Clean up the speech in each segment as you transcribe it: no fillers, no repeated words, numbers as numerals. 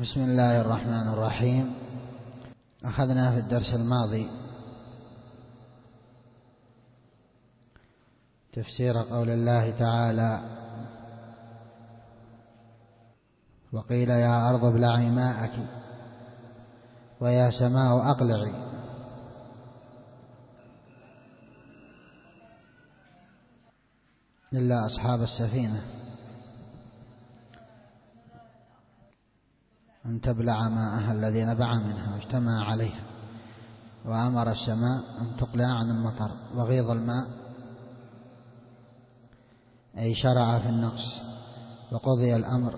بسم الله الرحمن الرحيم. أخذنا في الدرس الماضي تفسير قول الله تعالى: وقيل يا أرض ابلعي ماءك ويا سماء أقلعي. إلا أصحاب السفينة أن تبلع ماءها الذي نبع منها واجتمع عليها، وأمر السماء أن تقلع عن المطر وغيض الماء، أي شرع في النقص وقضي الأمر.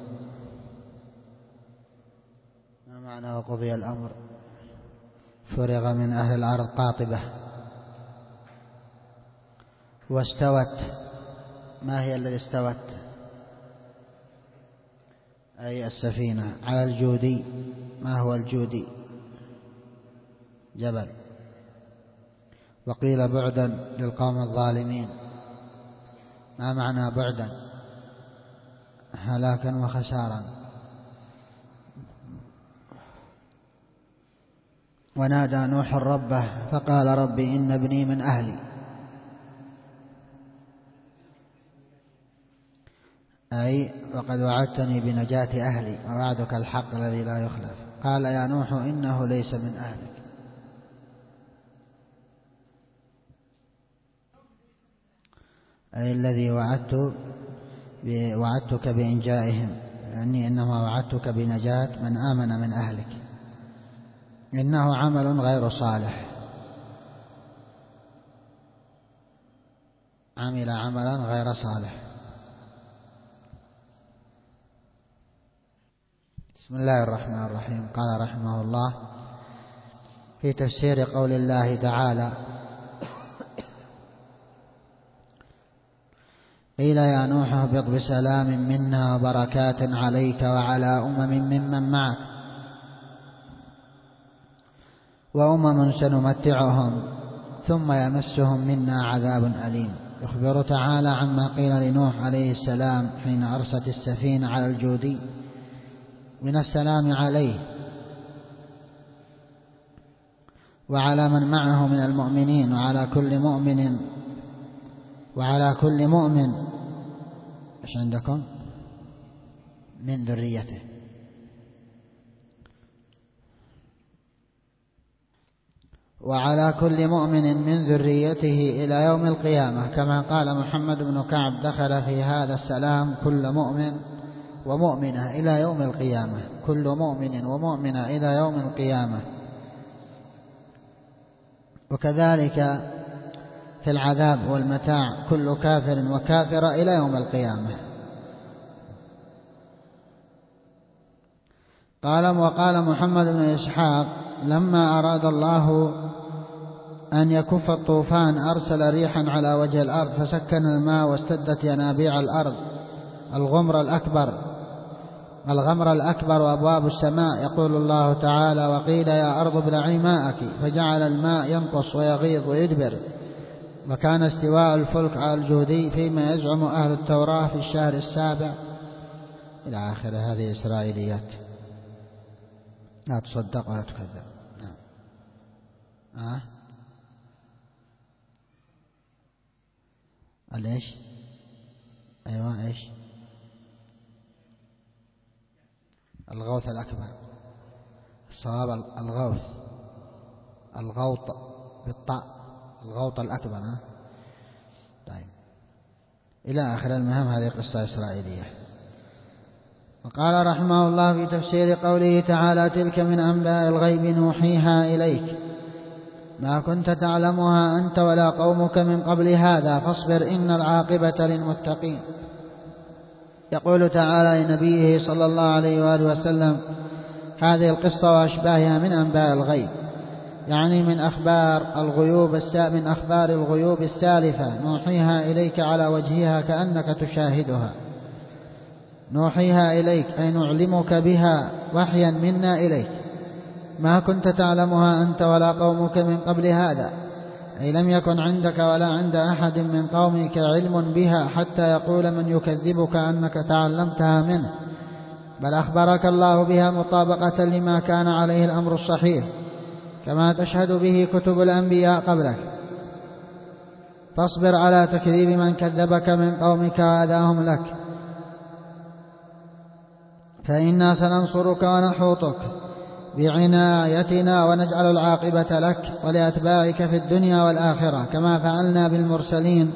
ما معنى وقضي الأمر؟ فرغ من أهل الأرض قاطبة. واستوت، ما هي الذي استوت؟ أي السفينة على الجودي. ما هو الجودي؟ جبل. وقيل بعدا للقوم الظالمين. ما معنى بعدا؟ هلاكا وخسارا. ونادى نوح ربه فقال: رب إن ابني من أهلي. أي وقد وعدتني بنجاة أهلي ووعدك الحق الذي لا يخلف. قال: يا نوح إنه ليس من أهلك. أي الذي وعدتك بإنجائهم، لأني إنما وعدتك بنجاة من آمن من أهلك. إنه عمل غير صالح، عمل عملا غير صالح. بسم الله الرحمن الرحيم. قال رحمه الله في تفسير قول الله تعالى: قيل يا نوح اهبط بسلام منا وبركات عليك وعلى ممن معك وأمم سنمتعهم ثم يمسهم منا عذاب أليم. يخبر تعالى عما قيل لنوح عليه السلام حين أرست السفينة على الجودي من السلام عليه وعلى من معه من المؤمنين وعلى كل مؤمن ايش عندكم؟ من ذريته. وعلى كل مؤمن من ذريته إلى يوم القيامة، كما قال محمد بن كعب: دخل في هذا السلام كل مؤمن ومؤمنة إلى يوم القيامة. كل مؤمن ومؤمنة إلى يوم القيامة. وكذلك في العذاب والمتاع كل كافر وكافرة إلى يوم القيامة. وقال محمد بن إسحاق: لما أراد الله أن يكف الطوفان أرسل ريحا على وجه الأرض فسكن الماء واستدت ينابيع الأرض الغمر الأكبر وأبواب السماء. يقول الله تعالى: وقيل يا أرض ابلعي ماءك فجعل الماء ينقص ويغيظ ويدبر. وكان استواء الفلك على الجودي فيما يزعم أهل التوراة في الشهر السابع إلى آخر. هذه إسرائيليات لا تصدق ولا تكذب. ليش؟ أيوة، إيش؟ الغوث الأكبر. الصواب الغوط بالطاء، الغوط الأكبر. طيب إلى آخر. المهم هذه قصة إسرائيلية. وقال رحمه الله في تفسير قوله تعالى: تلك من أنباء الغيب نوحيها إليك ما كنت تعلمها أنت ولا قومك من قبل هذا فاصبر إن العاقبة للمتقين. يقول تعالى لنبيه صلى الله عليه وآله وسلم: هذه القصة وأشباهها من أنباء الغيب، يعني من أخبار الغيوب السالفة، نوحيها إليك على وجهها كأنك تشاهدها. نوحيها إليك أي نعلمك بها وحيا منا إليك، ما كنت تعلمها أنت ولا قومك من قبل هذا، أي لم يكن عندك ولا عند أحد من قومك علم بها حتى يقول من يكذبك أنك تعلمتها منه بل أخبرك الله بها مطابقة لما كان عليه الأمر الصحيح كما تشهد به كتب الأنبياء قبلك. فاصبر على تكذيب من كذبك من قومك وأذاهم لك، فإنا سننصرك ونحوطك بعنايتنا ونجعل العاقبة لك ولأتباعك في الدنيا والآخرة، كما فعلنا بالمرسلين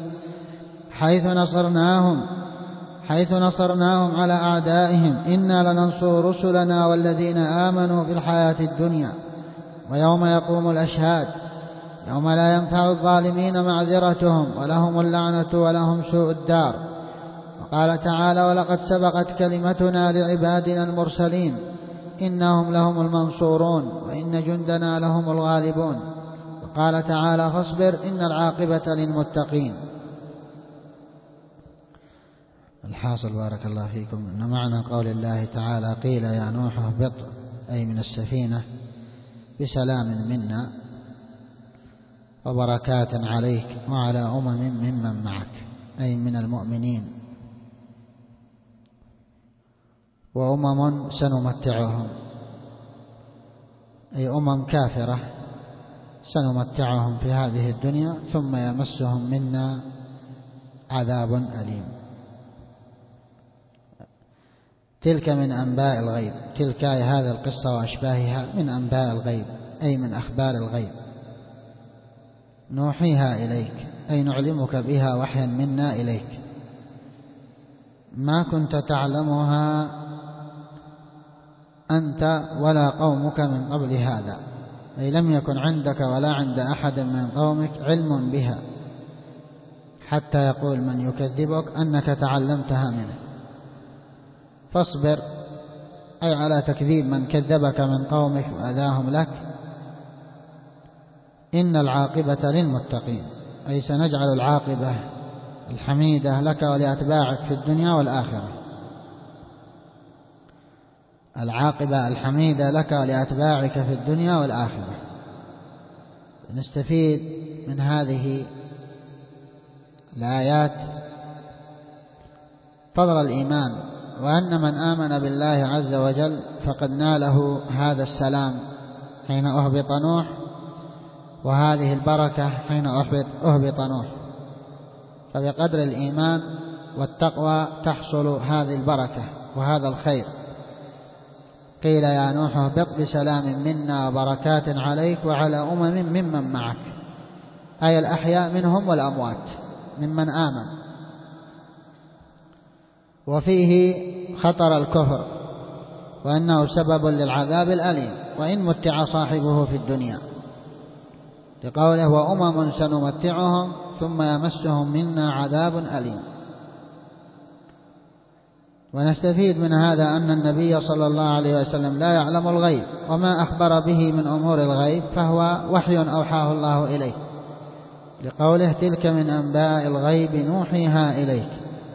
حيث نصرناهم على أعدائهم. إنا لننصر رسلنا والذين آمنوا في الحياة الدنيا ويوم يقوم الأشهاد، يوم لا ينفع الظالمين معذرتهم ولهم اللعنة ولهم سوء الدار. وقال تعالى: ولقد سبقت كلمتنا لعبادنا المرسلين إنهم لهم المنصورون وإن جندنا لهم الغالبون. وقال تعالى: فاصبر إن العاقبة للمتقين. الحاصل بارك الله فيكم أن معنى قول الله تعالى: قيل يا نوح اهبط، أي من السفينة، بسلام منا وبركات عليك وعلى ممن معك، أي من المؤمنين، وأمم سنمتعهم، أي كافرة سنمتعهم في هذه الدنيا ثم يمسهم منا عذاب أليم. تلك من أنباء الغيب، تلك هذه القصة وأشباهها من أنباء الغيب، أي من أخبار الغيب، نوحيها إليك، أي نعلمك بها وحيا منا إليك، ما كنت تعلمها أنت ولا قومك من قبل هذا، أي لم يكن عندك ولا عند أحد من قومك علم بها حتى يقول من يكذبك أنك تعلمتها منه. فاصبر، أي على تكذيب من كذبك من قومك وأذاهم لك. إن العاقبة للمتقين، أي سنجعل العاقبة الحميدة لك ولأتباعك في الدنيا والآخرة. العاقبة الحميدة لك ولأتباعك في الدنيا والآخرة. نستفيد من هذه الآيات فضل الإيمان، وأن من آمن بالله عز وجل فقد ناله هذا السلام حين أهبط نوح، وهذه البركة حين أهبط نوح. فبقدر الإيمان والتقوى تحصل هذه البركة وهذا الخير. قيل يا نوح اهبط بسلام منا وبركات عليك وعلى ممن معك، أي الأحياء منهم والأموات ممن آمن. وفيه خطر الكفر وأنه سبب للعذاب الأليم وإن متع صاحبه في الدنيا، لقوله: وأمم سنمتعهم ثم يمسهم منا عذاب أليم. ونستفيد من هذا أن النبي صلى الله عليه وسلم لا يعلم الغيب، وما أخبر به من أمور الغيب فهو وحي أوحاه الله إليه، لقوله: تلك من أنباء الغيب نوحيها إليك.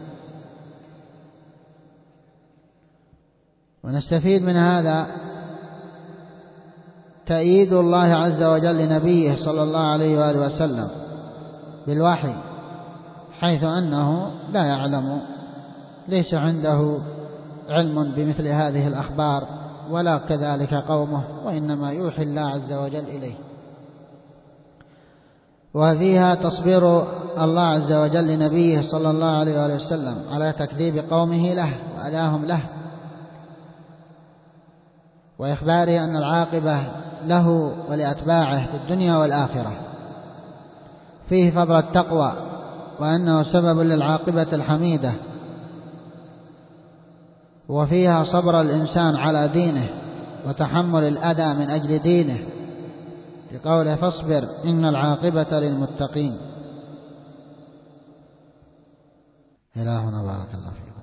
ونستفيد من هذا تأييد الله عز وجل لنبيه صلى الله عليه وآله وسلم بالوحي، حيث أنه لا يعلم، ليس عنده علم بمثل هذه الأخبار ولا كذلك قومه، وإنما يوحي الله عز وجل إليه. وفيها تصبير الله عز وجل لنبيه صلى الله عليه وآله وسلم على تكذيب قومه له وأذاهم له، وإخباره أن العاقبة له ولأتباعه في الدنيا والآخرة. فيه فضل التقوى وأنه سبب للعاقبة الحميدة، وفيها صبر الإنسان على دينه وتحمل الأذى من أجل دينه، لقوله: فاصبر إن العاقبة للمتقين. إلهنا بارك الله فيك.